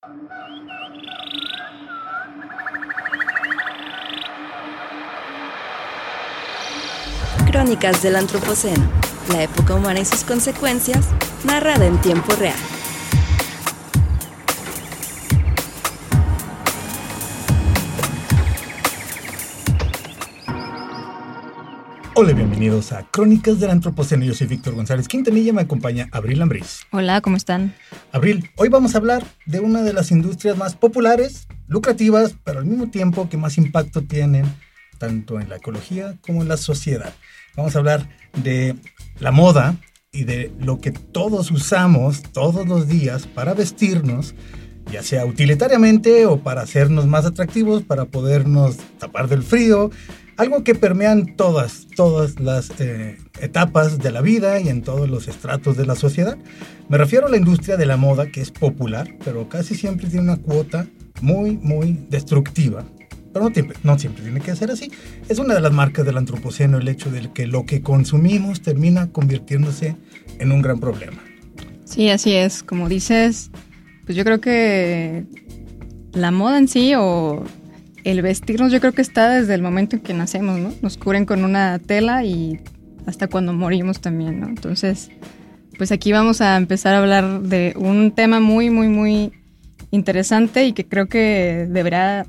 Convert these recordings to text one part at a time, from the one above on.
Crónicas del Antropoceno, la época humana y sus consecuencias, narrada en tiempo real. Hola y bienvenidos a Crónicas del Antropoceno. Yo soy Víctor González Quintanilla, me acompaña Abril Ambriz. Hola, ¿cómo están? Abril, hoy vamos a hablar de una de las industrias más populares, lucrativas, pero al mismo tiempo que más impacto tienen tanto en la ecología como en la sociedad. Vamos a hablar de la moda y de lo que todos usamos todos los días para vestirnos, ya sea utilitariamente o para hacernos más atractivos, para podernos tapar del frío. Algo que permean todas las etapas de la vida y en todos los estratos de la sociedad. Me refiero a la industria de la moda, que es popular, pero casi siempre tiene una cuota muy destructiva. Pero no siempre tiene que ser así. Es una de las marcas del antropoceno el hecho de que lo que consumimos termina convirtiéndose en un gran problema. Sí, así es. Como dices, pues yo creo que la moda en sí o el vestirnos, yo creo que está desde el momento en que nacemos, ¿no? Nos cubren con una tela y hasta cuando morimos también, ¿no? Entonces, pues aquí vamos a empezar a hablar de un tema muy interesante y que creo que deberá,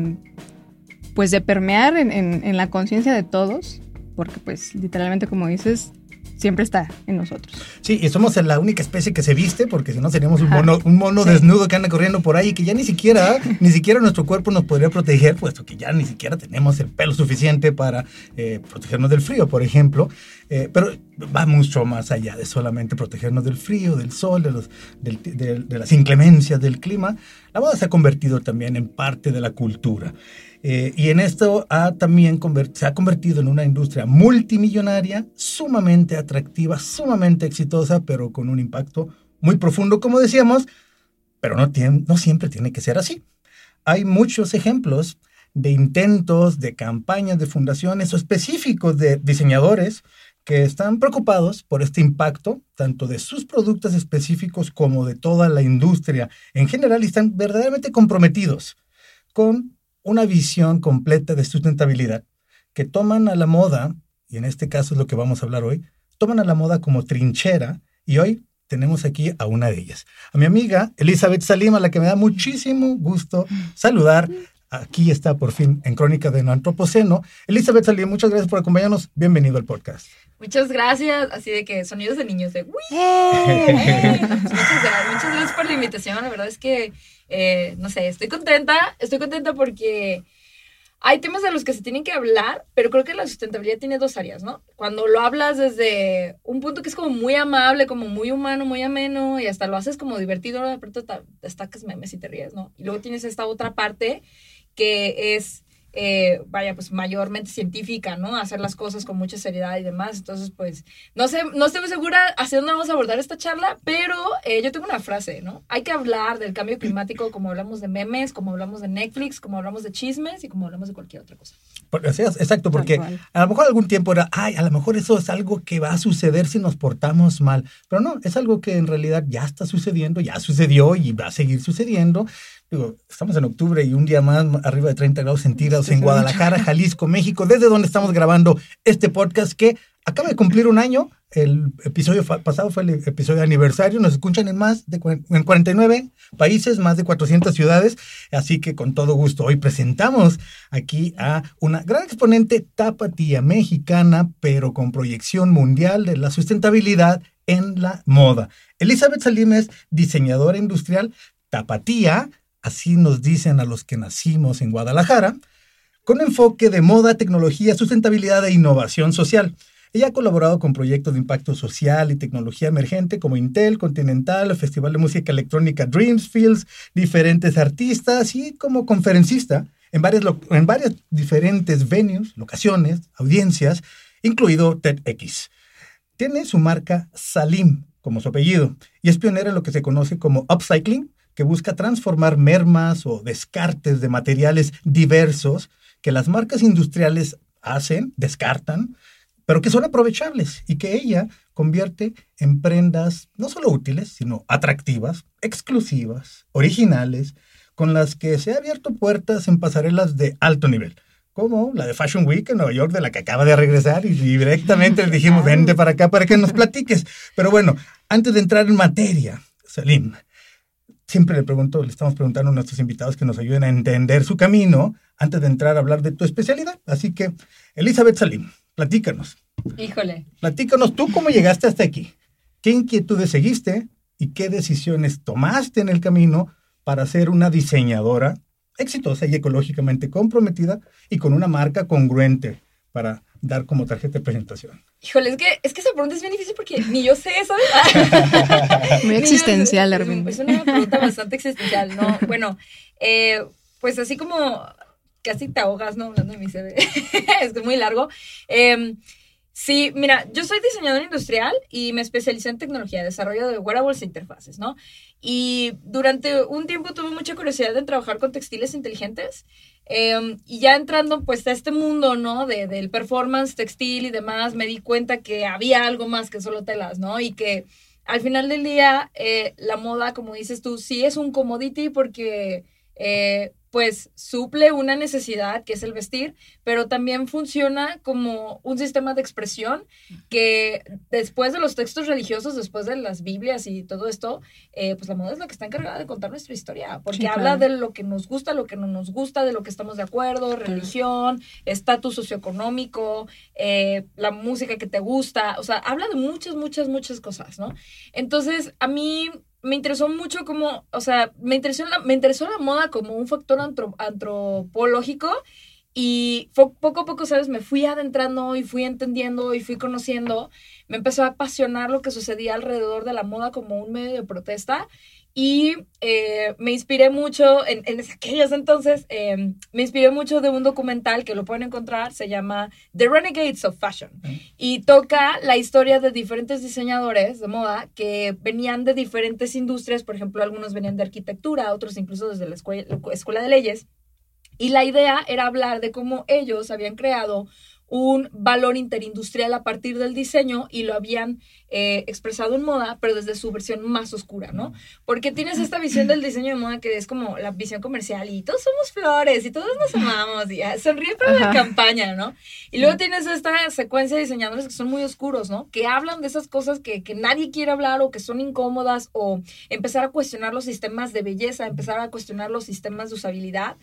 pues, de permear en la conciencia de todos, porque, pues, literalmente, como dices, siempre está en nosotros. Sí, y somos la única especie que se viste, porque si no seríamos un mono sí, desnudo que anda corriendo por ahí, que ya ni siquiera nuestro cuerpo nos podría proteger, puesto que ya ni siquiera tenemos el pelo suficiente para protegernos del frío, por ejemplo. Pero va mucho más allá de solamente protegernos del frío, del sol, de las inclemencias del clima. La moda se ha convertido también en parte de la cultura. Y en esto se ha convertido en una industria multimillonaria, sumamente atractiva, sumamente exitosa, pero con un impacto muy profundo, como decíamos, pero no siempre tiene que ser así. Hay muchos ejemplos de intentos, de campañas, de fundaciones o específicos de diseñadores que están preocupados por este impacto, tanto de sus productos específicos como de toda la industria en general, y están verdaderamente comprometidos con una visión completa de sustentabilidad, que toman a la moda, y en este caso es lo que vamos a hablar hoy, toman a la moda como trinchera, y hoy tenemos aquí a una de ellas, a mi amiga Elizabeth Salim, a la que me da muchísimo gusto saludar. Aquí está por fin en Crónica del Antropoceno. Elizabeth Salim, muchas gracias por acompañarnos. Bienvenido al podcast. Muchas gracias. Así de que sonidos de niños de ¡uy! Muchas gracias por la invitación. La verdad es que, no sé, estoy contenta porque hay temas de los que se tienen que hablar, pero creo que la sustentabilidad tiene dos áreas, ¿no? Cuando lo hablas desde un punto que es como muy amable, como muy humano, muy ameno, y hasta lo haces como divertido, de pronto te destacas memes y te ríes, ¿no? Y luego tienes esta otra parte que es, pues mayormente científica, ¿no? Hacer las cosas con mucha seriedad y demás. Entonces, pues, no estoy muy segura hacia dónde vamos a abordar esta charla, pero yo tengo una frase, ¿no? Hay que hablar del cambio climático como hablamos de memes, como hablamos de Netflix, como hablamos de chismes y como hablamos de cualquier otra cosa. Exacto, porque a lo mejor algún tiempo era, a lo mejor eso es algo que va a suceder si nos portamos mal. Pero no, es algo que en realidad ya está sucediendo, ya sucedió y va a seguir sucediendo. Digo, estamos en octubre y un día más arriba de 30 grados centígrados en Guadalajara, Jalisco, México, desde donde estamos grabando este podcast que acaba de cumplir un año. El episodio pasado fue el episodio de aniversario. Nos escuchan en en 49 países, más de 400 ciudades. Así que con todo gusto hoy presentamos aquí a una gran exponente tapatía mexicana, pero con proyección mundial de la sustentabilidad en la moda. Elizabeth Salim es diseñadora industrial tapatía, así nos dicen a los que nacimos en Guadalajara, con enfoque de moda, tecnología, sustentabilidad e innovación social. Ella ha colaborado con proyectos de impacto social y tecnología emergente como Intel, Continental, el Festival de Música Electrónica Dreamfields, diferentes artistas y como conferencista en varias diferentes venues, locaciones, audiencias, incluido TEDx. Tiene su marca Salim como su apellido y es pionera en lo que se conoce como upcycling, que busca transformar mermas o descartes de materiales diversos que las marcas industriales descartan, pero que son aprovechables y que ella convierte en prendas no solo útiles, sino atractivas, exclusivas, originales, con las que se han abierto puertas en pasarelas de alto nivel, como la de Fashion Week en Nueva York, de la que acaba de regresar, y directamente le dijimos, vente para acá para que nos platiques. Pero bueno, antes de entrar en materia, Salim, siempre le estamos preguntando a nuestros invitados que nos ayuden a entender su camino antes de entrar a hablar de tu especialidad. Así que, Elizabeth Salim, platícanos. Híjole. Platícanos tú cómo llegaste hasta aquí. ¿Qué inquietudes seguiste y qué decisiones tomaste en el camino para ser una diseñadora exitosa y ecológicamente comprometida y con una marca congruente para dar como tarjeta de presentación? Híjole, es que esa pregunta es bien difícil porque ni yo sé, ¿sabes? Muy existencial, Armin. Es una pregunta bastante existencial, ¿no? Bueno, pues así como casi te ahogas, ¿no? Hablando de mi CV. Es que es muy largo. Sí, mira, yo soy diseñadora industrial y me especialicé en tecnología, desarrollo de wearables e interfaces, ¿no? Y durante un tiempo tuve mucha curiosidad en trabajar con textiles inteligentes. Y ya entrando pues a este mundo, ¿no? Del performance textil y demás, me di cuenta que había algo más que solo telas, ¿no? Y que al final del día la moda, como dices tú, sí es un commodity porque pues suple una necesidad que es el vestir, pero también funciona como un sistema de expresión que después de los textos religiosos, después de las Biblias y todo esto, pues la moda es la que está encargada de contar nuestra historia, porque sí, habla de lo que nos gusta, lo que no nos gusta, de lo que estamos de acuerdo, religión, estatus socioeconómico, la música que te gusta, o sea, habla de muchas cosas, ¿no? Entonces, a mí me interesó mucho como, o sea, me interesó la moda como un factor antropológico y poco a poco, ¿sabes? Me fui adentrando y fui entendiendo y fui conociendo. Me empezó a apasionar lo que sucedía alrededor de la moda como un medio de protesta y me inspiré mucho, en aquellos entonces, me inspiré mucho de un documental que lo pueden encontrar, se llama The Renegades of Fashion, y toca la historia de diferentes diseñadores de moda que venían de diferentes industrias, por ejemplo, algunos venían de arquitectura, otros incluso desde la escuela de leyes, y la idea era hablar de cómo ellos habían creado un valor interindustrial a partir del diseño y lo habían expresado en moda, pero desde su versión más oscura, ¿no? Porque tienes esta visión del diseño de moda que es como la visión comercial y todos somos flores y todos nos amamos y sonríe para la campaña, ¿no? Y luego tienes esta secuencia de diseñadores que son muy oscuros, ¿no? Que hablan de esas cosas que nadie quiere hablar o que son incómodas o empezar a cuestionar los sistemas de belleza, empezar a cuestionar los sistemas de usabilidad.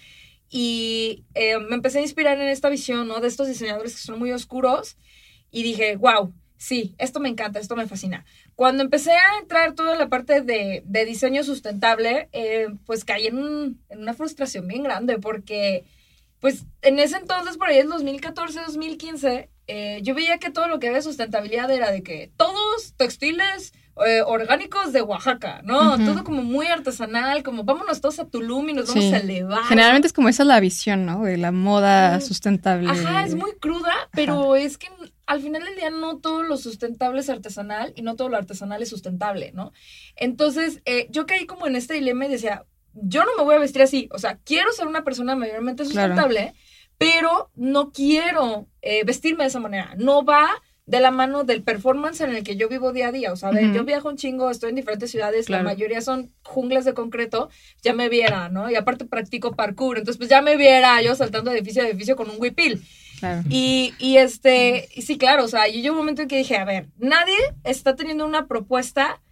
Y me empecé a inspirar en esta visión, ¿no? De estos diseñadores que son muy oscuros y dije, wow, sí, esto me encanta, esto me fascina. Cuando empecé a entrar toda la parte de diseño sustentable, pues caí en una frustración bien grande porque, pues, en ese entonces, por ahí en 2014, 2015, yo veía que todo lo que había sustentabilidad era de que todos textiles orgánicos de Oaxaca, ¿no? Uh-huh. Todo como muy artesanal, como vámonos todos a Tulum y nos vamos a elevar. Generalmente es como esa la visión, ¿no? De la moda sustentable. Ajá, es muy cruda, pero es que al final del día no todo lo sustentable es artesanal y no todo lo artesanal es sustentable, ¿no? Entonces, yo caí como en este dilema y decía, yo no me voy a vestir así, o sea, quiero ser una persona mayormente sustentable, claro, pero no quiero vestirme de esa manera, no va de la mano del performance en el que yo vivo día a día, o sea, uh-huh, yo viajo un chingo, estoy en diferentes ciudades, claro, la mayoría son junglas de concreto, ya me viera, ¿no? Y aparte practico parkour, entonces pues ya me viera yo saltando de edificio a edificio con un huipil. Claro. Y sí, claro, o sea, yo llegó un momento en que dije, a ver, nadie está teniendo una propuesta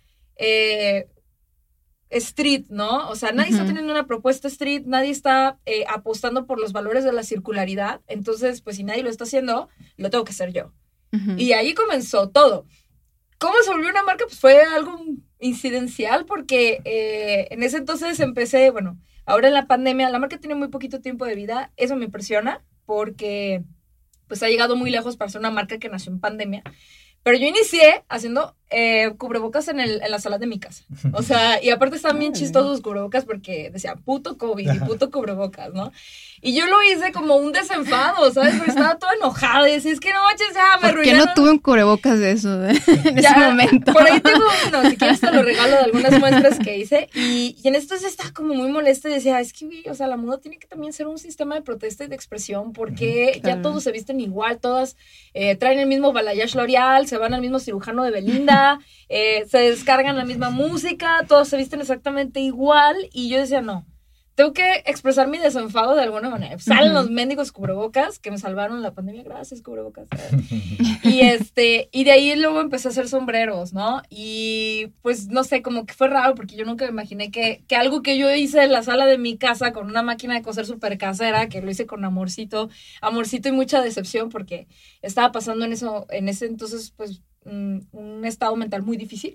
street, ¿no? O sea, nadie, uh-huh, está teniendo una propuesta street, nadie está apostando por los valores de la circularidad, entonces, pues si nadie lo está haciendo, lo tengo que hacer yo. Uh-huh. Y ahí comenzó todo. ¿Cómo se volvió una marca? Pues fue algo incidencial porque en ese entonces empecé, bueno, ahora en la pandemia, la marca tiene muy poquito tiempo de vida, eso me impresiona porque pues ha llegado muy lejos para ser una marca que nació en pandemia, pero yo inicié haciendo cubrebocas en la sala de mi casa. O sea, y aparte están bien chistosos los cubrebocas porque decía puto COVID y puto cubrebocas, ¿no? Y yo lo hice como un desenfado, ¿sabes? Porque estaba toda enojada y decía, es que no manches, ya me arruinaron. ¿Por qué no tuve un cubrebocas de eso en ese momento? Por ahí tengo uno, si quieres te lo regalo de algunas muestras que hice. Y en esto estaba como muy molesta y decía, es que, o sea, la moda tiene que también ser un sistema de protesta y de expresión porque ya todos se visten igual, todas traen el mismo balayage L'Oreal, se van al mismo cirujano de Belinda, se descargan la misma música, todos se visten exactamente igual. Y yo decía, no. Tengo que expresar mi desenfado de alguna manera. Salen los mendigos cubrebocas que me salvaron la pandemia. Gracias, cubrebocas. Y de ahí luego empecé a hacer sombreros, ¿no? Y pues no sé, como que fue raro porque yo nunca me imaginé que algo que yo hice en la sala de mi casa con una máquina de coser súper casera, que lo hice con amorcito y mucha decepción porque estaba pasando en ese entonces pues un estado mental muy difícil.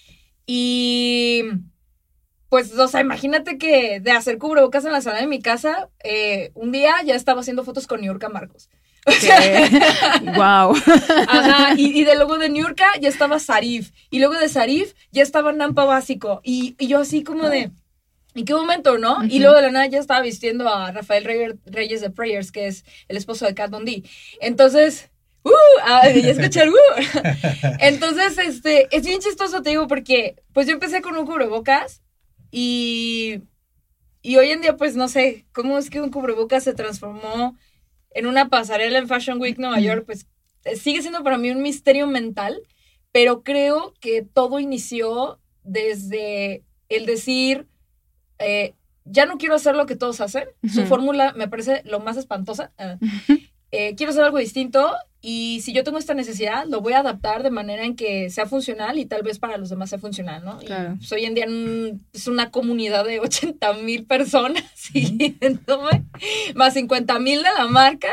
Y pues, o sea, imagínate que de hacer cubrebocas en la sala de mi casa, un día ya estaba haciendo fotos con Niurka Marcos. O sea, wow. Ajá, y de luego de Niurka ya estaba Sarif, y luego de Sarif ya estaba Nampa Básico, y yo así como de, ¿en qué momento, no? Uh-huh. Y luego de la nada ya estaba vistiendo a Rafael Reyes de Prayers, que es el esposo de Kat Von D. Entonces, ya escuché el Entonces, es bien chistoso, te digo, porque pues yo empecé con un cubrebocas, y hoy en día, pues, no sé, cómo es que un cubrebocas se transformó en una pasarela en Fashion Week Nueva York, pues, sigue siendo para mí un misterio mental, pero creo que todo inició desde el decir, ya no quiero hacer lo que todos hacen, su fórmula me parece lo más espantosa, quiero hacer algo distinto, y si yo tengo esta necesidad, lo voy a adaptar de manera en que sea funcional y tal vez para los demás sea funcional, ¿no? Claro. Y pues hoy en día es una comunidad de 80,000 personas siguiéndome, más 50,000 de la marca,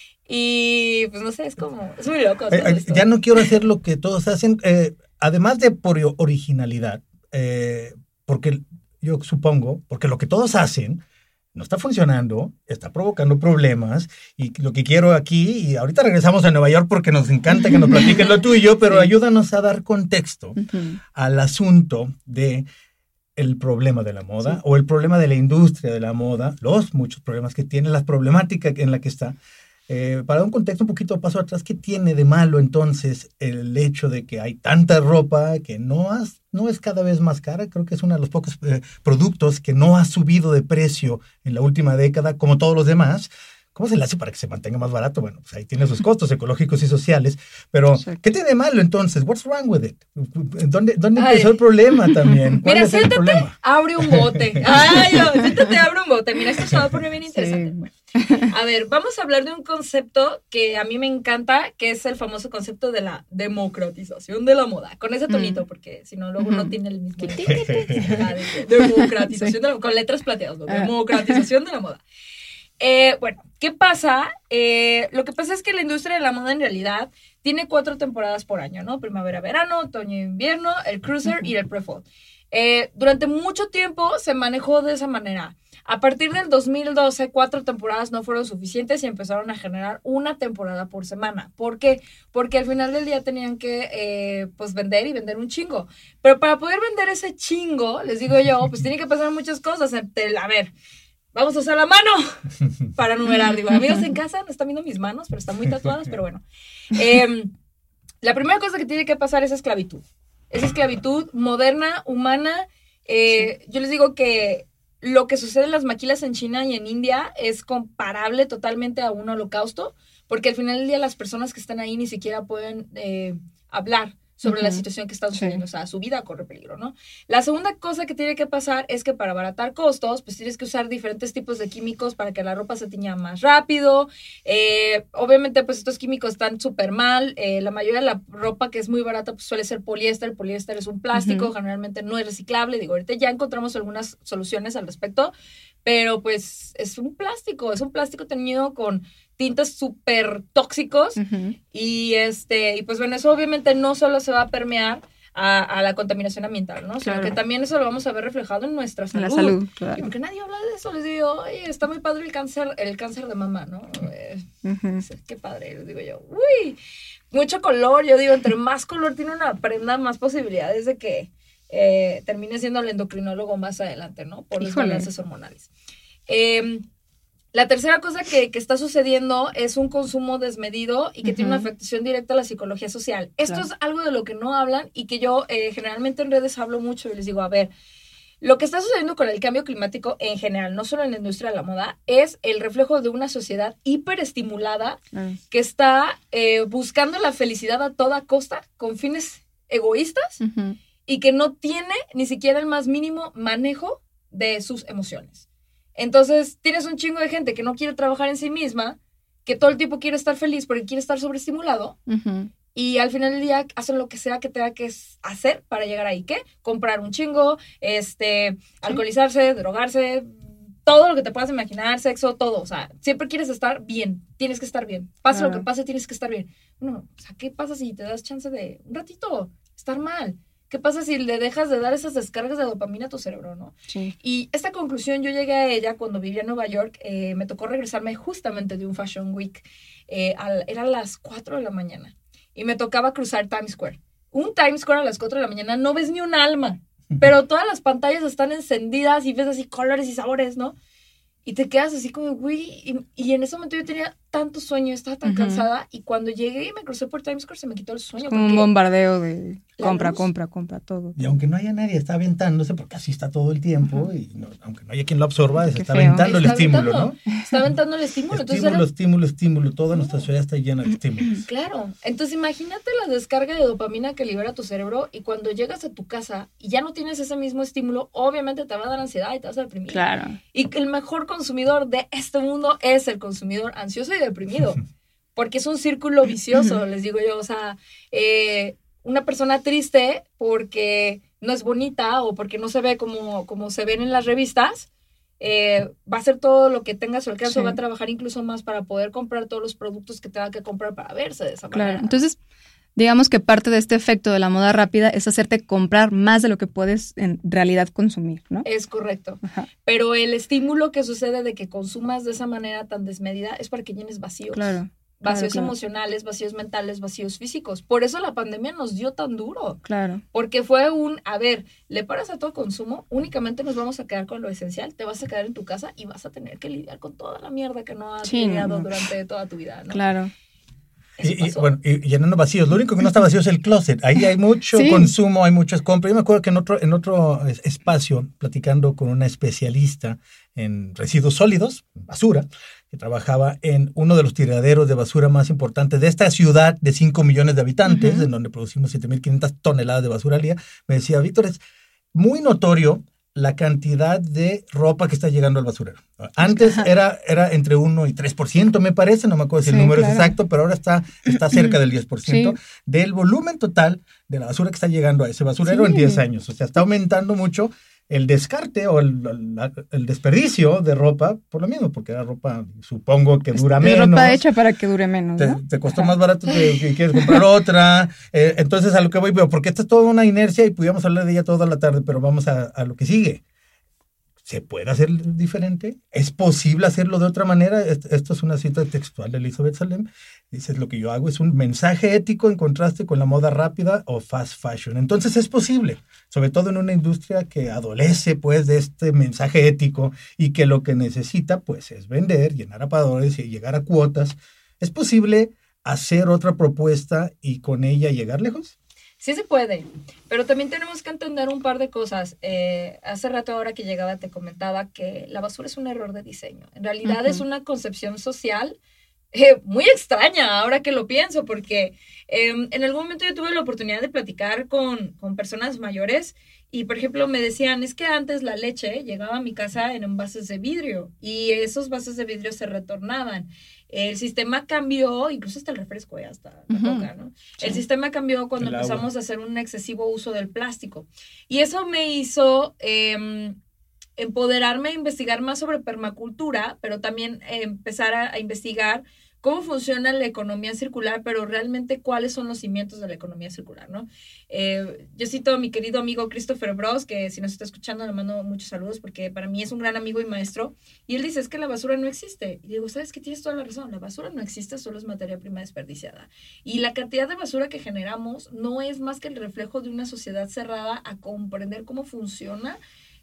y pues no sé, es muy loco. Ya no quiero hacer lo que todos hacen, además de por originalidad, porque yo supongo, porque lo que todos hacen no está funcionando, está provocando problemas, y lo que quiero aquí, y ahorita regresamos a Nueva York porque nos encanta que nos platiquen lo tuyo, pero ayúdanos a dar contexto al asunto de el problema de la moda, o el problema de la industria de la moda, los muchos problemas que tiene, la problemática en la que está. Para dar un contexto un poquito paso atrás, ¿qué tiene de malo entonces el hecho de que hay tanta ropa que no es cada vez más cara? Creo que es uno de los pocos productos que no ha subido de precio en la última década, como todos los demás. ¿Cómo se le hace para que se mantenga más barato? Bueno, pues ahí tiene sus costos ecológicos y sociales, pero ¿qué tiene de malo entonces? What's wrong with it? ¿Dónde empezó el problema también? Mira, siéntate, abre un bote. Siéntate, abre un bote. Mira, esto se va a poner bien interesante. Sí. A ver, vamos a hablar de un concepto que a mí me encanta, que es el famoso concepto de la democratización de la moda. Con ese tonito, porque si no, luego no tiene el mismo. Democratización de la moda, con letras plateadas, ¿no? Democratización de la moda. Bueno, ¿qué pasa? Lo que pasa es que la industria de la moda en realidad tiene 4 temporadas por año, ¿no? Primavera, verano, otoño, invierno, el cruiser y el pre-fall. Durante mucho tiempo se manejó de esa manera. A partir del 2012, 4 temporadas no fueron suficientes y empezaron a generar una temporada por semana. ¿Por qué? Porque al final del día tenían que pues vender y vender un chingo. Pero para poder vender ese chingo, les digo yo, pues tiene que pasar muchas cosas. A ver, vamos a usar la mano para numerar. Digo, amigos en casa no están viendo mis manos, pero están muy tatuadas, pero bueno. La primera cosa que tiene que pasar es esclavitud. Es esclavitud moderna, humana. Yo les digo que lo que sucede en las maquilas en China y en India es comparable totalmente a un holocausto, porque al final del día las personas que están ahí ni siquiera pueden hablar sobre la situación que está sucediendo, o sea, su vida corre peligro, ¿no? La segunda cosa que tiene que pasar es que para abaratar costos, pues tienes que usar diferentes tipos de químicos para que la ropa se tiña más rápido. Obviamente, pues estos químicos están súper mal. La mayoría de la ropa que es muy barata pues suele ser poliéster. El poliéster es un plástico, generalmente no es reciclable. Digo, ahorita ya encontramos algunas soluciones al respecto, pero pues es un plástico teñido con tintes súper tóxicos y pues bueno, eso obviamente no solo se va a permear a la contaminación ambiental, ¿no? Sino que también eso lo vamos a ver reflejado en nuestra salud. En la salud, claro. Y porque nadie habla de eso, les digo, oye, está muy padre el cáncer de mama, ¿no? Qué padre, les digo yo. Uy, mucho color, yo digo, entre más color tiene una prenda, más posibilidades de que termine siendo el endocrinólogo más adelante, ¿no? Por los balances hormonales. La tercera cosa que está sucediendo es un consumo desmedido y que tiene una afectación directa a la psicología social. Esto es algo de lo que no hablan y que yo generalmente en redes hablo mucho y les digo, a ver, lo que está sucediendo con el cambio climático en general, no solo en la industria de la moda, es el reflejo de una sociedad hiperestimulada que está buscando la felicidad a toda costa con fines egoístas y que no tiene ni siquiera el más mínimo manejo de sus emociones. Entonces, tienes un chingo de gente que no quiere trabajar en sí misma, que todo el tiempo quiere estar feliz porque quiere estar sobreestimulado, y al final del día hacen lo que sea que tenga que hacer para llegar ahí. ¿Qué? Comprar un chingo, alcoholizarse, drogarse, todo lo que te puedas imaginar, sexo, todo. O sea, siempre quieres estar bien, tienes que estar bien. Pase lo que pase, tienes que estar bien. Bueno, o sea, ¿qué pasa si te das chance de un ratito estar mal? ¿Qué pasa si le dejas de dar esas descargas de dopamina a tu cerebro, no? Sí. Y esta conclusión yo llegué a ella cuando vivía en Nueva York. Me tocó regresarme justamente de un Fashion Week. Eran las 4 de la mañana. Y me tocaba cruzar Times Square. Un Times Square a las 4 de la mañana no ves ni un alma. Pero todas las pantallas están encendidas y ves así colores y sabores, ¿no? Y te quedas así como, güey, y en ese momento yo tenía tanto sueño, estaba tan cansada, y cuando llegué y me crucé por Times Square se me quitó el sueño. Es como un bombardeo de compra todo. Y aunque no haya nadie, está aventándose, porque así está todo el tiempo, y aunque no haya quien lo absorba, se está aventando el estímulo, ¿no? Está aventando el estímulo. Estímulo, toda nuestra sociedad está llena de estímulos. Claro, entonces imagínate la descarga de dopamina que libera tu cerebro, y cuando llegas a tu casa y ya no tienes ese mismo estímulo, obviamente te va a dar ansiedad y te vas a deprimir. Claro. Y el mejor consumidor de este mundo es el consumidor ansioso y deprimido, porque es un círculo vicioso, les digo yo. O sea, una persona triste porque no es bonita o porque no se ve como se ven en las revistas, va a hacer todo lo que tenga a su alcance, va a trabajar incluso más para poder comprar todos los productos que tenga que comprar para verse de esa manera. Claro, entonces digamos que parte de este efecto de la moda rápida es hacerte comprar más de lo que puedes en realidad consumir, ¿no? Es correcto. Pero el estímulo que sucede de que consumas de esa manera tan desmedida es para que llenes vacíos. Claro. Vacíos emocionales, vacíos mentales, vacíos físicos. Por eso la pandemia nos dio tan duro. Claro. Porque fue le paras a todo consumo, únicamente nos vamos a quedar con lo esencial, te vas a quedar en tu casa y vas a tener que lidiar con toda la mierda que no has lidiado durante toda tu vida, ¿no? Claro. Y llenando vacíos. Lo único que no está vacío es el closet. Ahí hay mucho consumo, hay muchas compras. Yo me acuerdo que en otro espacio, platicando con una especialista en residuos sólidos, basura, que trabajaba en uno de los tiraderos de basura más importantes de esta ciudad de 5 millones de habitantes, en donde producimos 7,500 toneladas de basura al día, me decía, Víctor, es muy notorio la cantidad de ropa que está llegando al basurero. Antes era entre 1 y 3%, me parece, no me acuerdo si el número es exacto, pero ahora está cerca del 10% del volumen total de la basura que está llegando a ese basurero en 10 años. O sea, está aumentando mucho el descarte o el desperdicio de ropa por lo mismo, porque la ropa supongo que dura menos. Es ropa hecha para que dure menos, ¿no? Te costó más barato que quieres comprar otra. Entonces a lo que voy, porque esta es toda una inercia y pudiéramos hablar de ella toda la tarde, pero vamos a lo que sigue. ¿Se puede hacer diferente? ¿Es posible hacerlo de otra manera? Esto es una cita textual de Elizabeth Salem. Dice, lo que yo hago es un mensaje ético en contraste con la moda rápida o fast fashion. Entonces es posible, sobre todo en una industria que adolece pues de este mensaje ético y que lo que necesita pues es vender, llenar aparadores y llegar a cuotas. ¿Es posible hacer otra propuesta y con ella llegar lejos? Sí se puede, pero también tenemos que entender un par de cosas. Hace rato ahora que llegaba te comentaba que la basura es un error de diseño. En realidad es una concepción social muy extraña ahora que lo pienso, porque en algún momento yo tuve la oportunidad de platicar con personas mayores y, por ejemplo, me decían, es que antes la leche llegaba a mi casa en envases de vidrio y esos vasos de vidrio se retornaban. El sistema cambió, incluso hasta el refresco, hasta la coca, ¿no? Sí. El sistema cambió cuando empezamos a hacer un excesivo uso del plástico. Y eso me hizo empoderarme a investigar más sobre permacultura, pero también empezar a investigar cómo funciona la economía circular, pero realmente cuáles son los cimientos de la economía circular, ¿no? Yo cito a mi querido amigo Christopher Bros, que si nos está escuchando le mando muchos saludos porque para mí es un gran amigo y maestro, y él dice, es que la basura no existe. Y digo, ¿sabes qué? Tienes toda la razón, la basura no existe, solo es materia prima desperdiciada. Y la cantidad de basura que generamos no es más que el reflejo de una sociedad cerrada a comprender cómo funciona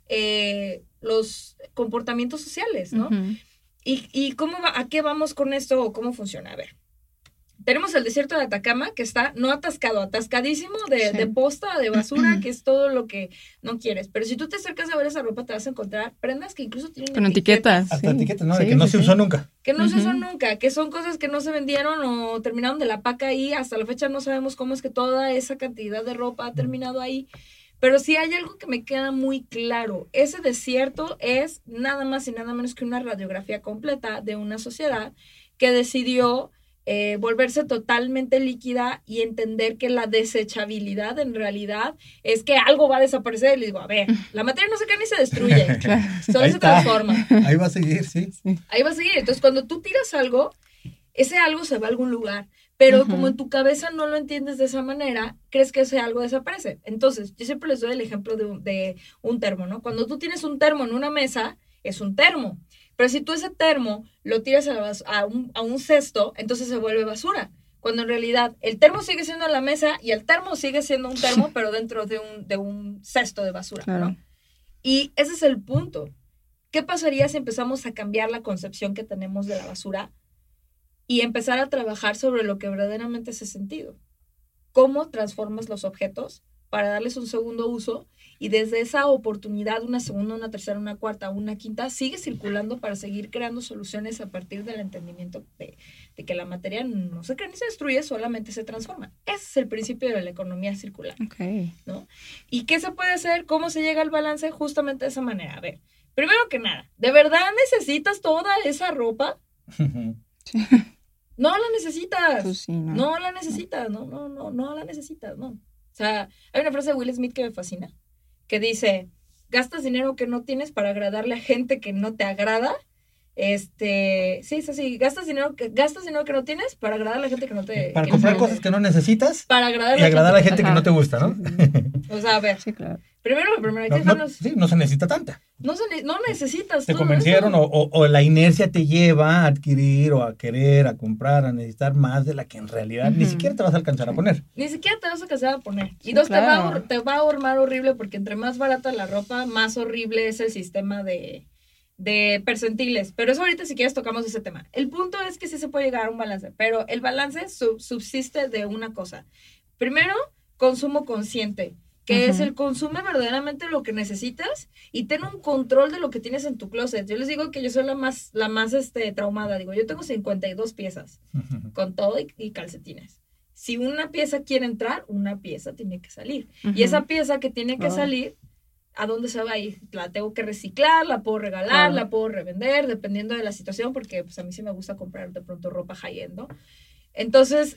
los comportamientos sociales, ¿no? Uh-huh. ¿Y a qué vamos con esto o cómo funciona? A ver, tenemos el desierto de Atacama que está no atascado, atascadísimo de posta, de basura, que es todo lo que no quieres. Pero si tú te acercas a ver esa ropa, te vas a encontrar prendas que incluso tienen con etiquetas. Hasta etiquetas, ¿no? De que no se usó nunca. Que no se usó nunca, que son cosas que no se vendieron o terminaron de la paca ahí. Hasta la fecha no sabemos cómo es que toda esa cantidad de ropa ha terminado ahí. Pero sí hay algo que me queda muy claro. Ese desierto es nada más y nada menos que una radiografía completa de una sociedad que decidió volverse totalmente líquida y entender que la desechabilidad en realidad es que algo va a desaparecer. Y le digo, a ver, la materia no se cae ni se destruye, solo se transforma. Ahí va a seguir, sí. Ahí va a seguir. Entonces, cuando tú tiras algo, ese algo se va a algún lugar. Pero como en tu cabeza no lo entiendes de esa manera, crees que ese algo desaparece. Entonces, yo siempre les doy el ejemplo de un termo, ¿no? Cuando tú tienes un termo en una mesa, es un termo. Pero si tú ese termo lo tiras a un cesto, entonces se vuelve basura. Cuando en realidad el termo sigue siendo en la mesa y el termo sigue siendo un termo, pero dentro de un cesto de basura, claro, ¿no? Y ese es el punto. ¿Qué pasaría si empezamos a cambiar la concepción que tenemos de la basura y empezar a trabajar sobre lo que verdaderamente hace sentido? ¿Cómo transformas los objetos para darles un segundo uso? Y desde esa oportunidad, una segunda, una tercera, una cuarta, una quinta, sigue circulando para seguir creando soluciones a partir del entendimiento de que la materia no se crea ni se destruye, solamente se transforma. Ese es el principio de la economía circular. Okay. ¿No? ¿Y qué se puede hacer? ¿Cómo se llega al balance? Justamente de esa manera. A ver, primero que nada, ¿de verdad necesitas toda esa ropa? No la necesitas. Pues sí, no. No la necesitas. No la necesitas, no. O sea, hay una frase de Will Smith que me fascina, que dice, gastas dinero que no tienes para agradarle a gente que no te agrada. Sí, es así, gastas dinero que no tienes para agradarle a gente que no te... Para comprar cosas que no necesitas para agradar y agradar a la gente que no te gusta, ¿no? O sea, a ver, sí, claro. Primero hay que dejarnos... Sí, no se necesita tanta. No necesitas. Te convencieron o la inercia te lleva a adquirir o a querer, a comprar, a necesitar más de la que en realidad ni siquiera te vas a alcanzar a poner. Ni siquiera te vas a alcanzar a poner. Sí, y dos, claro. te va a ahormar horrible porque entre más barata la ropa, más horrible es el sistema de percentiles. Pero eso ahorita si quieres tocamos ese tema. El punto es que sí se puede llegar a un balance, pero el balance subsiste de una cosa. Primero, consumo consciente, que es el consume verdaderamente lo que necesitas y ten un control de lo que tienes en tu closet. Yo les digo que yo soy la más traumada. Digo, yo tengo 52 piezas con todo y calcetines. Si una pieza quiere entrar, una pieza tiene que salir. Y esa pieza que tiene que salir, ¿a dónde se va a ir? La tengo que reciclar, la puedo regalar, la puedo revender, dependiendo de la situación, porque pues a mí sí me gusta comprar de pronto ropa high-end, ¿no? Entonces,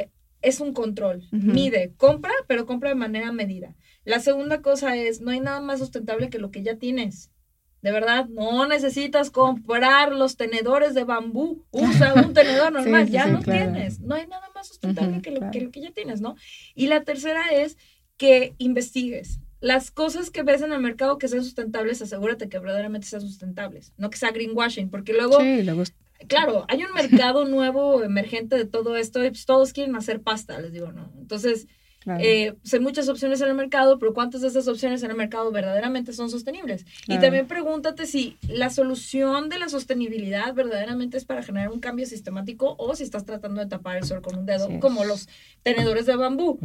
es un control. Mide, compra, pero compra de manera medida. La segunda cosa es, no hay nada más sustentable que lo que ya tienes. De verdad, no necesitas comprar los tenedores de bambú. Usa un tenedor normal, sí, claro. Tienes. No hay nada más sustentable que lo que ya tienes, ¿no? Y la tercera es que investigues. Las cosas que ves en el mercado que sean sustentables, asegúrate que verdaderamente sean sustentables. No que sea greenwashing, porque luego... Sí, luego... Claro, hay un mercado nuevo, emergente de todo esto, y pues todos quieren hacer pasta, les digo, ¿no? Entonces, claro. Pues hay muchas opciones en el mercado, pero ¿cuántas de esas opciones en el mercado verdaderamente son sostenibles? Claro. Y también pregúntate si la solución de la sostenibilidad verdaderamente es para generar un cambio sistemático o si estás tratando de tapar el sol con un dedo, como los tenedores de bambú.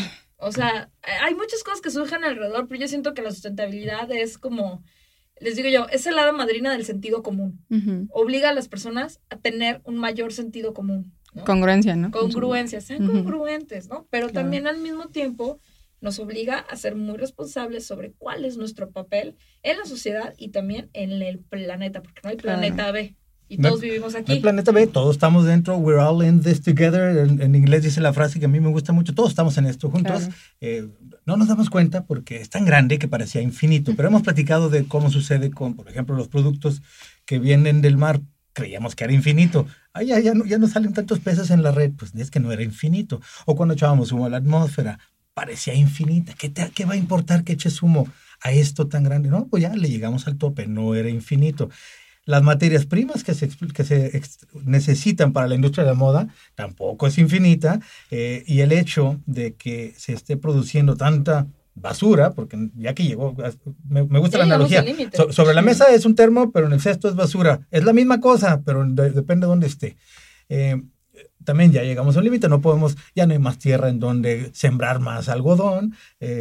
O sea, hay muchas cosas que surgen alrededor, pero yo siento que la sustentabilidad es como... Les digo yo, es el hada madrina del sentido común. Obliga a las personas a tener un mayor sentido común, ¿no? Congruencia, ¿no? Congruencia, sean congruentes, ¿no? Pero también al mismo tiempo nos obliga a ser muy responsables sobre cuál es nuestro papel en la sociedad y también en el planeta, porque no hay planeta B. Y todos vivimos aquí. El planeta B, todos estamos dentro, we're all in this together. En inglés dice la frase que a mí me gusta mucho, todos estamos en esto juntos. Claro. No nos damos cuenta porque es tan grande que parecía infinito, pero hemos platicado de cómo sucede con, por ejemplo, los productos que vienen del mar creíamos que era infinito. Ya no salen tantos peces en la red, pues es que no era infinito. O cuando echábamos humo a la atmósfera, parecía infinita. ¿Qué va a importar que eches humo a esto tan grande? No, pues ya le llegamos al tope, no era infinito. Las materias primas que se necesitan para la industria de la moda tampoco es infinita, y el hecho de que se esté produciendo tanta basura, porque ya que llegó, me gusta la analogía, sobre la mesa es un termo, pero en el cesto es basura, es la misma cosa, pero depende de dónde esté. También ya llegamos a un límite, ya no hay más tierra en donde sembrar más algodón.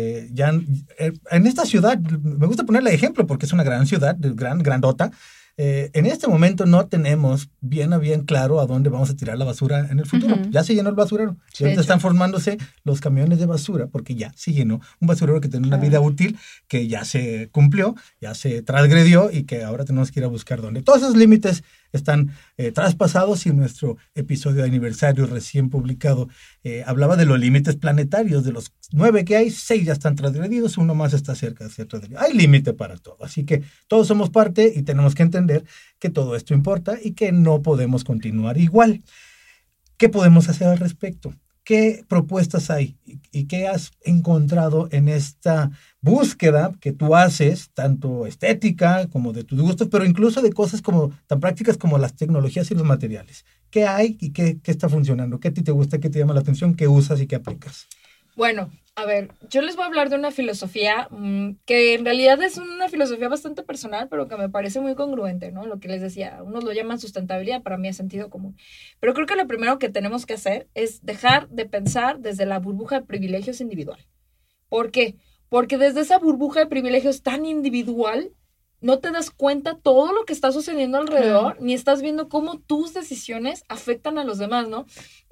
En esta ciudad, me gusta ponerle ejemplo porque es una gran ciudad, grandota. En este momento no tenemos bien claro a dónde vamos a tirar la basura en el futuro. Uh-huh. Ya se llenó el basurero. Sí, ahorita están formándose los camiones de basura porque ya se llenó un basurero que tiene una vida útil, que ya se cumplió, ya se transgredió y que ahora tenemos que ir a buscar dónde. Todos esos límites están traspasados, y nuestro episodio de aniversario recién publicado hablaba de los límites planetarios. De los 9 que hay, 6 ya están transgredidos, 1 más está cerca de ser transgredido. Hay límite para todo, así que todos somos parte y tenemos que entender que todo esto importa y que no podemos continuar igual. ¿Qué podemos hacer al respecto? ¿Qué propuestas hay y qué has encontrado en esta búsqueda que tú haces, tanto estética como de tus gustos, pero incluso de cosas tan prácticas como las tecnologías y los materiales? ¿Qué hay y qué está funcionando? ¿Qué a ti te gusta, qué te llama la atención, qué usas y qué aplicas? Bueno, a ver, yo les voy a hablar de una filosofía que en realidad es una filosofía bastante personal, pero que me parece muy congruente, ¿no? Lo que les decía, unos lo llaman sustentabilidad, para mí es sentido común. Pero creo que lo primero que tenemos que hacer es dejar de pensar desde la burbuja de privilegios individual. ¿Por qué? Porque desde esa burbuja de privilegios tan individual, no te das cuenta todo lo que está sucediendo alrededor, ni estás viendo cómo tus decisiones afectan a los demás, ¿no?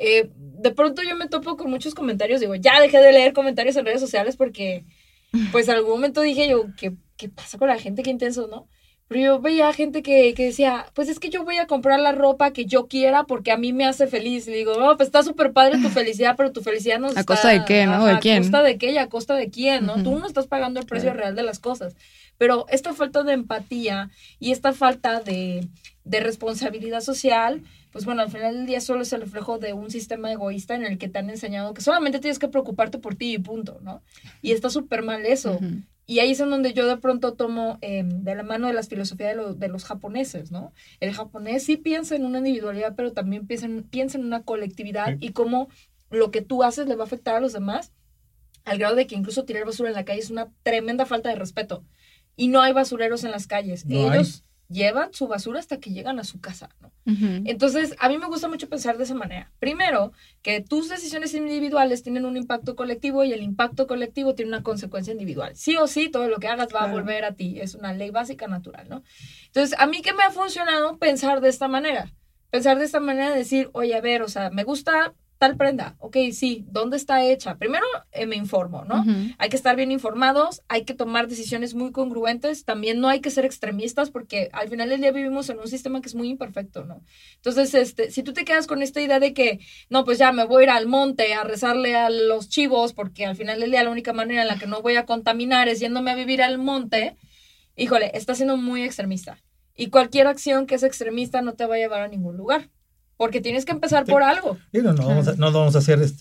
De pronto yo me topo con muchos comentarios, digo, ya dejé de leer comentarios en redes sociales porque, pues, en algún momento dije yo, ¿qué pasa con la gente? Qué intenso, ¿no? Pero yo veía gente que decía, pues es que yo voy a comprar la ropa que yo quiera porque a mí me hace feliz. Y digo, no, pues está súper padre tu felicidad, pero tu felicidad no está... ¿A costa de qué, no? ¿De quién? ¿A costa de qué y a costa de quién, no? Uh-huh. Tú no estás pagando el precio real de las cosas. Pero esta falta de empatía y esta falta de responsabilidad social, pues bueno, al final del día solo es el reflejo de un sistema egoísta en el que te han enseñado que solamente tienes que preocuparte por ti y punto, ¿no? Y está súper mal eso. Uh-huh. Y ahí es en donde yo de pronto tomo de la mano de las filosofías de los japoneses, ¿no? El japonés sí piensa en una individualidad, pero también piensa en una colectividad, y cómo lo que tú haces le va a afectar a los demás, al grado de que incluso tirar basura en la calle es una tremenda falta de respeto. Y no hay basureros en las calles. Ellos llevan su basura hasta que llegan a su casa, ¿no? Uh-huh. Entonces, a mí me gusta mucho pensar de esa manera. Primero, que tus decisiones individuales tienen un impacto colectivo, y el impacto colectivo tiene una consecuencia individual. Sí o sí, todo lo que hagas va a volver a ti. Es una ley básica natural, ¿no? Entonces, a mí que me ha funcionado pensar de esta manera. Pensar de esta manera, decir, oye, a ver, o sea, me gusta tal prenda, ok, sí, ¿dónde está hecha? Primero me informo, ¿no? Uh-huh. Hay que estar bien informados, hay que tomar decisiones muy congruentes, también no hay que ser extremistas, porque al final del día vivimos en un sistema que es muy imperfecto, ¿no? Entonces, si tú te quedas con esta idea de que, no, pues ya me voy a ir al monte a rezarle a los chivos, porque al final del día la única manera en la que no voy a contaminar es yéndome a vivir al monte, híjole, estás siendo muy extremista. Y cualquier acción que es extremista no te va a llevar a ningún lugar. Porque tienes que empezar por algo. No vamos a hacer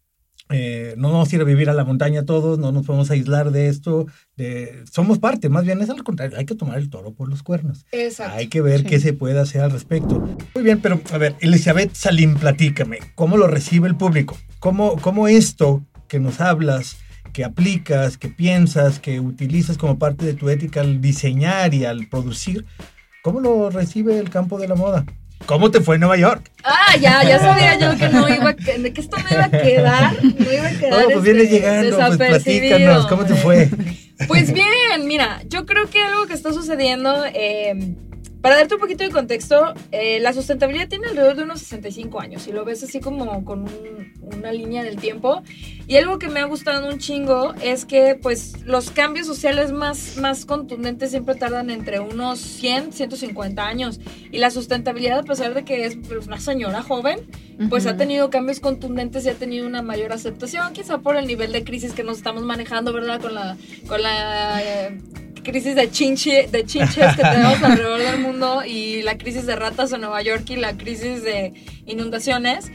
no vamos a ir a vivir a la montaña todos, no nos podemos aislar de esto. Somos parte, más bien es al contrario, hay que tomar el toro por los cuernos. Exacto. Hay que ver qué se puede hacer al respecto. Muy bien, pero a ver, Elizabeth Salim, platícame, ¿cómo lo recibe el público? ¿Cómo esto que nos hablas, que aplicas, que piensas, que utilizas como parte de tu ética al diseñar y al producir, cómo lo recibe el campo de la moda? ¿Cómo te fue en Nueva York? Ya sabía yo que esto no iba a quedar. No iba a quedar. Pues vienes llegando, pues platícanos, ¿cómo te fue? Pues bien, mira, yo creo que algo que está sucediendo, para darte un poquito de contexto, la sustentabilidad tiene alrededor de unos 65 años, y lo ves así como con una línea del tiempo. Y algo que me ha gustado un chingo es que pues los cambios sociales más contundentes siempre tardan entre unos 100, 150 años. Y la sustentabilidad, a pesar de que es una señora joven, pues ha tenido cambios contundentes y ha tenido una mayor aceptación, quizá por el nivel de crisis que nos estamos manejando, ¿verdad? Con la crisis de chinches que tenemos alrededor del mundo y la crisis de ratas en Nueva York y la crisis de inundaciones,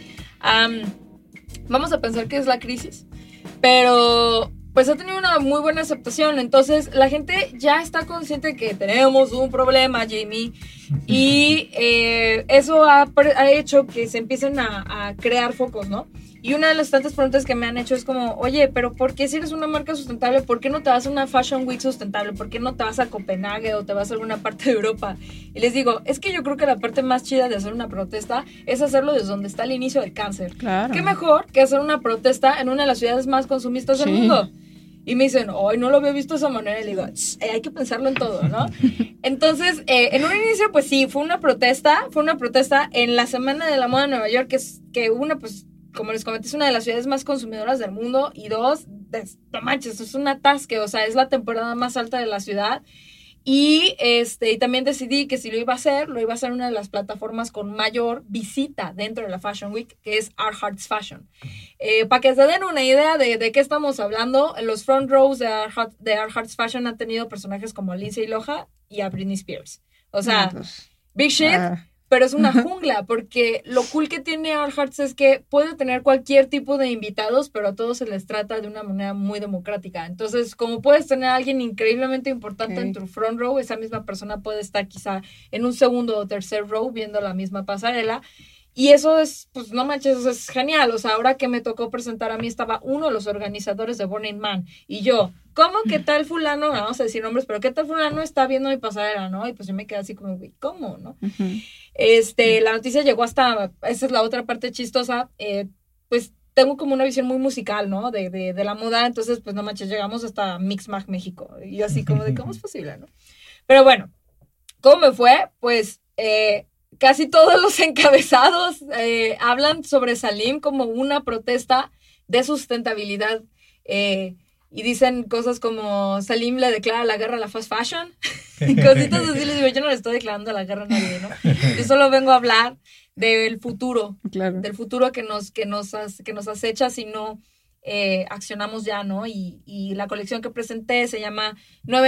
vamos a pensar que es la crisis, pero pues ha tenido una muy buena aceptación. Entonces la gente ya está consciente de que tenemos un problema, Jamie, y eso ha hecho que se empiecen a crear focos, ¿no? Y una de las tantas preguntas que me han hecho es como, oye, pero ¿por qué si eres una marca sustentable, por qué no te vas a una Fashion Week sustentable? ¿Por qué no te vas a Copenhague o te vas a alguna parte de Europa? Y les digo, es que yo creo que la parte más chida de hacer una protesta es hacerlo desde donde está el inicio del cáncer. Claro. ¿Qué mejor que hacer una protesta en una de las ciudades más consumistas del mundo? Y me dicen, ay, no lo había visto de esa manera. Y le digo, hay que pensarlo en todo, ¿no? Entonces, en un inicio, pues sí, fue una protesta en la Semana de la Moda en Nueva York, que una, pues, como les comenté, es una de las ciudades más consumidoras del mundo, y dos, no manches, es un atasque, o sea, es la temporada más alta de la ciudad. Y también decidí que si lo iba a hacer en una de las plataformas con mayor visita dentro de la Fashion Week, que es Our Hearts Fashion. Para que se den una idea de qué estamos hablando, los front rows de Our Hearts Fashion han tenido personajes como Lindsay Lohan y a Britney Spears. O sea, big shit. Pero es una jungla, porque lo cool que tiene Our Hearts es que puede tener cualquier tipo de invitados, pero a todos se les trata de una manera muy democrática. Entonces, como puedes tener a alguien increíblemente importante en tu front row, esa misma persona puede estar quizá en un segundo o tercer row viendo la misma pasarela. Y eso es, pues no manches, eso es genial. O sea, ahora que me tocó presentar a mí, estaba uno de los organizadores de Burning Man. Y yo, ¿cómo que tal fulano? No vamos a decir nombres, pero ¿qué tal fulano está viendo mi pasarela, no? Y pues yo me quedé así como, ¿cómo, no? La noticia llegó hasta, esa es la otra parte chistosa, pues tengo como una visión muy musical, ¿no? De la moda, entonces pues no manches, llegamos hasta Mixmag México. Y yo así como de, ¿cómo es posible, no? Pero bueno, ¿cómo me fue? Pues, casi todos los encabezados hablan sobre Salim como una protesta de sustentabilidad, y dicen cosas como Salim le declara la guerra a la fast fashion y cositas así. Les digo, yo no le estoy declarando la guerra a nadie, ¿no? Yo solo vengo a hablar del futuro, del futuro que nos acecha si no accionamos ya, ¿no? Y la colección que presenté se llama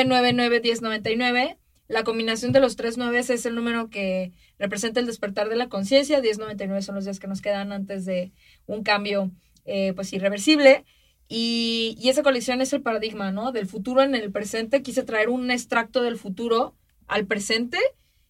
999-1099. La combinación de los 3 9 es el número que representa el despertar de la conciencia. 1099 son los días que nos quedan antes de un cambio pues irreversible. Y esa colección es el paradigma, ¿no? Del futuro en el presente. Quise traer un extracto del futuro al presente.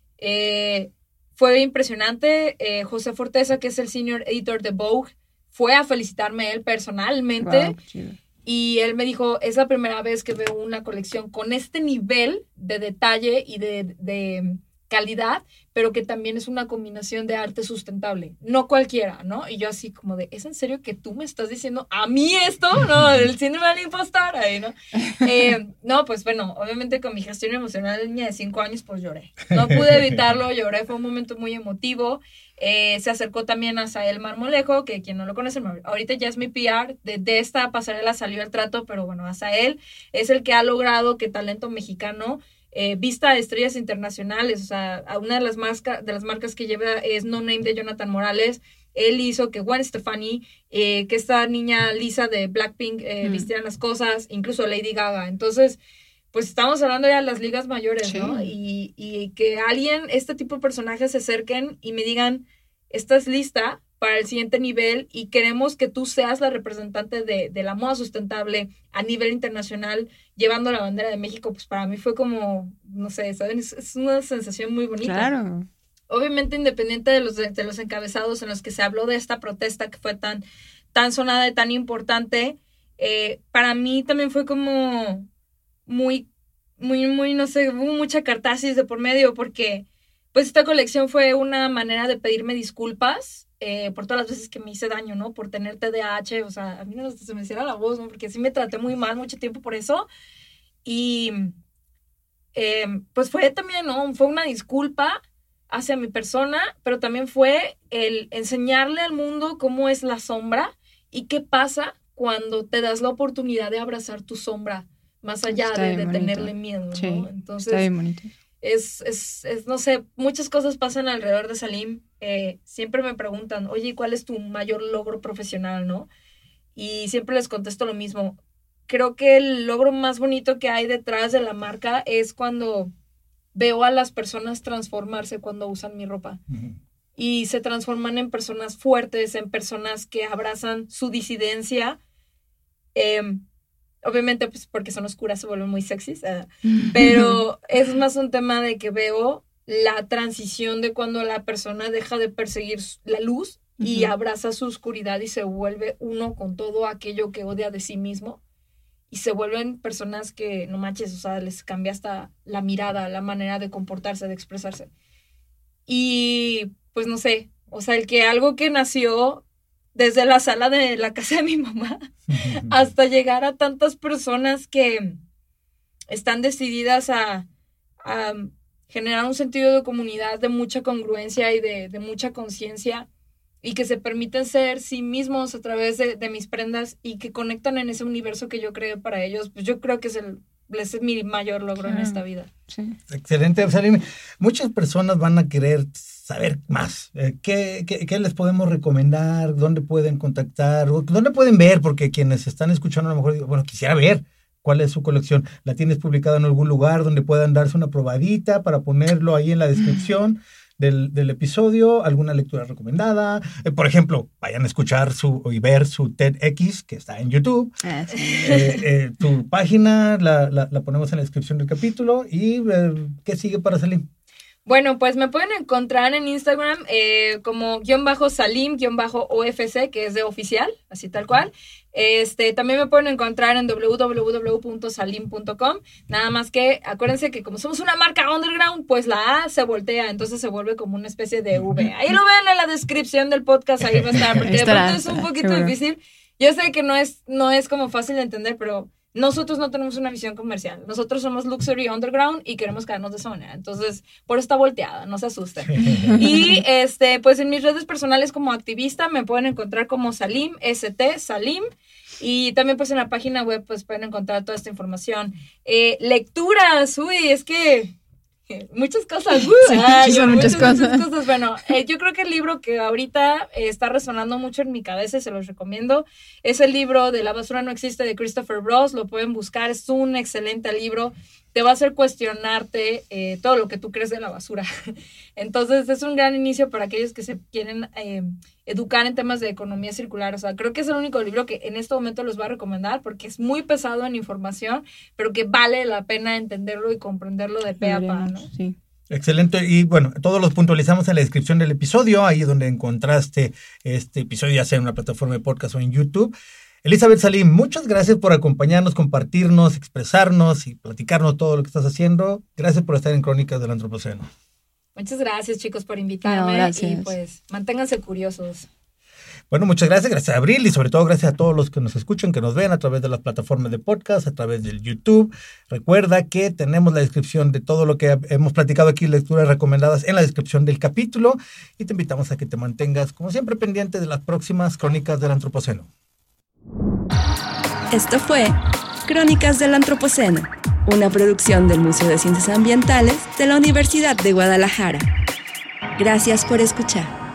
Fue impresionante. José Forteza, que es el senior editor de Vogue, fue a felicitarme él personalmente. Wow, qué chido. Y él me dijo, es la primera vez que veo una colección con este nivel de detalle y de calidad, pero que también es una combinación de arte sustentable. No cualquiera, ¿no? Y yo así como de, ¿es en serio que tú me estás diciendo a mí esto? No, el síndrome del impostor ahí, ¿no? No, pues bueno, obviamente con mi gestión emocional de niña de 5 años, pues lloré. No pude evitarlo, lloré, fue un momento muy emotivo. Se acercó también a Sael Marmolejo, que quien no lo conoce, ahorita ya es mi PR, de esta pasarela salió el trato, pero bueno, Asael es el que ha logrado que talento mexicano vista a estrellas internacionales. O sea, a una de las marcas que lleva es No Name de Jonathan Morales. Él hizo que Gwen Stefani, que esta niña Lisa de Blackpink vistieran las cosas, incluso Lady Gaga. Entonces, pues estamos hablando ya de las ligas mayores, sí, ¿no? Y que este tipo de personajes se acerquen y me digan, ¿estás lista para el siguiente nivel? Y queremos que tú seas la representante de la moda sustentable a nivel internacional, llevando la bandera de México. Pues para mí fue como, no sé, ¿saben? Es una sensación muy bonita. Claro. Obviamente, independiente de los encabezados en los que se habló de esta protesta que fue tan sonada y tan importante, para mí también fue como muy, no sé, hubo mucha catarsis de por medio, porque pues esta colección fue una manera de pedirme disculpas por todas las veces que me hice daño, ¿no? Por tener TDAH, o sea, a mí no se me cierra la voz, ¿no? Porque sí me traté muy mal mucho tiempo por eso. Y pues fue también, ¿no? Fue una disculpa hacia mi persona, pero también fue el enseñarle al mundo cómo es la sombra y qué pasa cuando te das la oportunidad de abrazar tu sombra, más allá de tenerle miedo, ¿no? Sí, entonces, está bien bonito. Es, no sé, muchas cosas pasan alrededor de Salim. Siempre me preguntan, oye, ¿cuál es tu mayor logro profesional, no? Y siempre les contesto lo mismo. creo que el logro más bonito que hay detrás de la marca es cuando veo a las personas transformarse cuando usan mi ropa. Uh-huh. Y se transforman en personas fuertes, en personas que abrazan su disidencia. Obviamente, pues porque son oscuras se vuelven muy sexys, pero es más un tema de que veo la transición de cuando la persona deja de perseguir la luz y abraza su oscuridad y se vuelve uno con todo aquello que odia de sí mismo. Y se vuelven personas que, no manches, o sea, les cambia hasta la mirada, la manera de comportarse, de expresarse. Y, pues, no sé, o sea, algo que nació desde la sala de la casa de mi mamá hasta llegar a tantas personas que están decididas a generar un sentido de comunidad, de mucha congruencia y de mucha conciencia, y que se permiten ser sí mismos a través de mis prendas y que conectan en ese universo que yo creé para ellos, pues yo creo que es mi mayor logro en esta vida. Sí. Excelente, Salim. Muchas personas van a querer saber más. ¿Qué les podemos recomendar? ¿Dónde pueden contactar? ¿Dónde pueden ver? Porque quienes están escuchando a lo mejor digo, bueno, quisiera ver cuál es su colección. ¿La tienes publicada en algún lugar donde puedan darse una probadita para ponerlo ahí en la descripción del episodio? ¿Alguna lectura recomendada? Por ejemplo, vayan a escuchar y ver su TEDx, que está en YouTube. Sí. Tu página la ponemos en la descripción del capítulo. ¿Y qué sigue para Salim? Bueno, pues me pueden encontrar en Instagram como _Salim_OFC, que es de oficial, así tal cual. También me pueden encontrar en www.salim.com. Nada más que acuérdense que como somos una marca underground, pues la A se voltea, entonces se vuelve como una especie de V. Ahí lo ven en la descripción del podcast, ahí va a estar, porque de pronto es un poquito difícil. Yo sé que no es como fácil de entender, pero nosotros no tenemos una visión comercial. Nosotros somos Luxury Underground y queremos quedarnos de esa manera. Entonces, por eso está volteada, no se asusten. Y pues en mis redes personales como activista me pueden encontrar como Salim, Salim. Y también pues en la página web pues pueden encontrar toda esta información. Lecturas, es que muchas cosas. Son muchas cosas. Bueno, yo creo que el libro que ahorita está resonando mucho en mi cabeza y se los recomiendo es el libro de La basura no existe de Christopher Ross. Lo pueden buscar, es un excelente libro. Te va a hacer cuestionarte todo lo que tú crees de la basura. Entonces es un gran inicio para aquellos que se quieren educar en temas de economía circular. O sea, creo que es el único libro que en este momento les voy a recomendar porque es muy pesado en información, pero que vale la pena entenderlo y comprenderlo de pe a pa, ¿no? Sí. Excelente. Y bueno, todos los puntualizamos en la descripción del episodio, ahí donde encontraste este episodio, ya sea en una plataforma de podcast o en YouTube. Elizabeth Salim, muchas gracias por acompañarnos, compartirnos, expresarnos y platicarnos todo lo que estás haciendo. Gracias por estar en Crónicas del Antropoceno. Muchas gracias, chicos, por invitarme. Gracias. Y pues manténganse curiosos. Bueno, muchas gracias a Abril y sobre todo gracias a todos los que nos escuchan, que nos ven a través de las plataformas de podcast, a través del YouTube. Recuerda que tenemos la descripción de todo lo que hemos platicado aquí, lecturas recomendadas en la descripción del capítulo, y te invitamos a que te mantengas, como siempre, pendiente de las próximas Crónicas del Antropoceno. Esto fue Crónicas del Antropoceno, una producción del Museo de Ciencias Ambientales de la Universidad de Guadalajara. Gracias por escuchar.